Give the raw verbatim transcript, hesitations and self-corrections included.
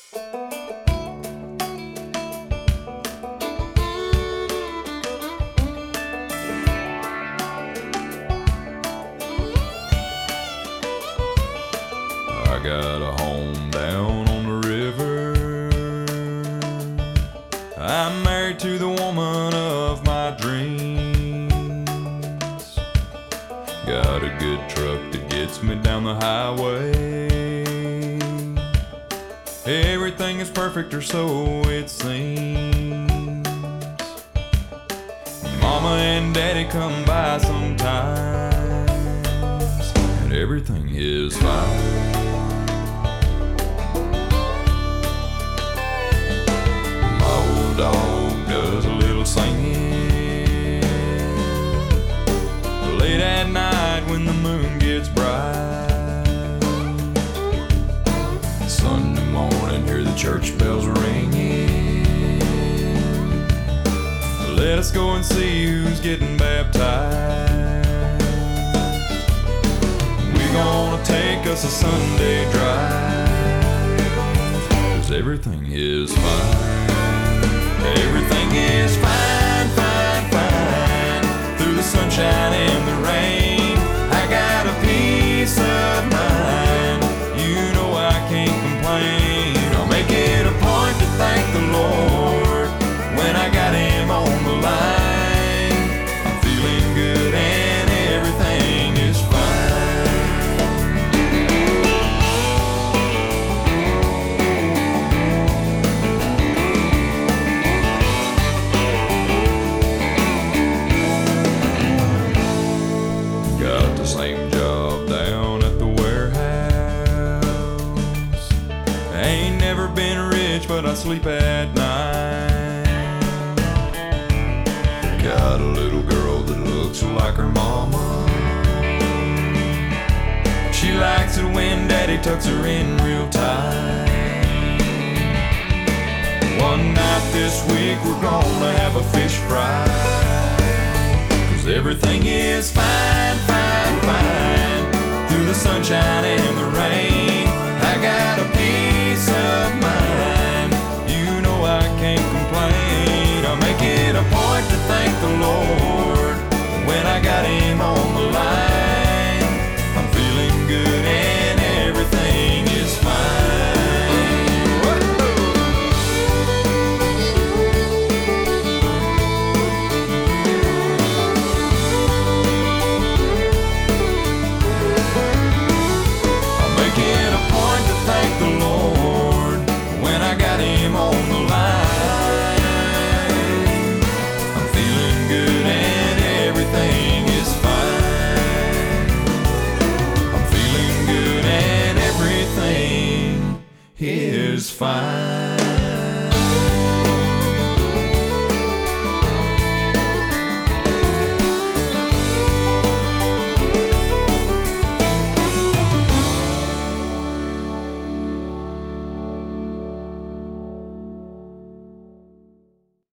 I got a home down on the river. I'm married to the woman of my dreams. Got a good truck that gets me down the highway. Everything is perfect, or so it seems. Mama and Daddy come by sometimes, and everything is fine. Dog does a little singing late at night when the moon gets bright. Sunday morning, hear the church bells ringing. Let us go and see who's getting baptized. We're gonna take us a Sunday drive, 'cause everything is fine. Everything is fine, fine, fine, through the sunshine and the rain. I got a peace of mind, you know I can't complain. I'll make it a point to thank the Lord when I got Him on the line. I'm feeling good and everything is fine. Same job down at the warehouse. Ain't never been rich, but I sleep at night. Got a little girl that looks like her mama. She likes it when Daddy tucks her in real tight. One night this week we're gonna have a fish fry, 'cause everything is fine, fine, fine, through the sunshine and the rain. I got a peace of mind, you know I can't complain. I'll make it a point to thank the Lord when I got Him on the line. I'm feeling good and everything is fine. Whoa. Thank the Lord when I got Him on the line. I'm feeling good and everything is fine. I'm feeling good and everything is fine.